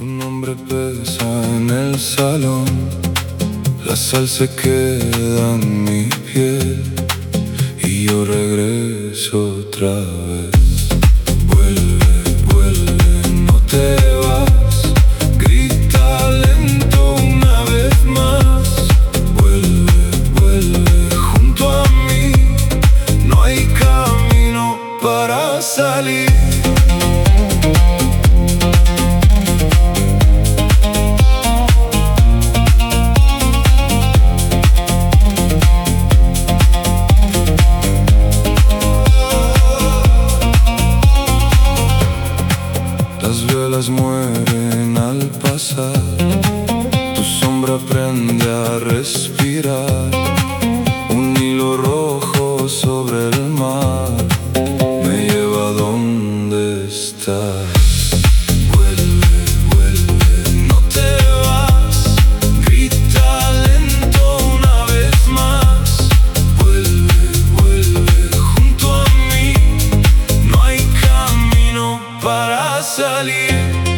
Tu nombre pesa en el salón, la sal se queda en mi piel y yo regreso otra vez. Vuelve, vuelve, no te vas, grita lento una vez más. Vuelve, vuelve junto a mí, no hay camino para salir. Las velas mueren al pasar, tu sombra aprende a respirar. Un hilo rojo sobre el mar me lleva a donde estás. Vuelve, vuelve, no te vas, grita lento una vez más. Vuelve, vuelve junto a mí, no hay camino para salir.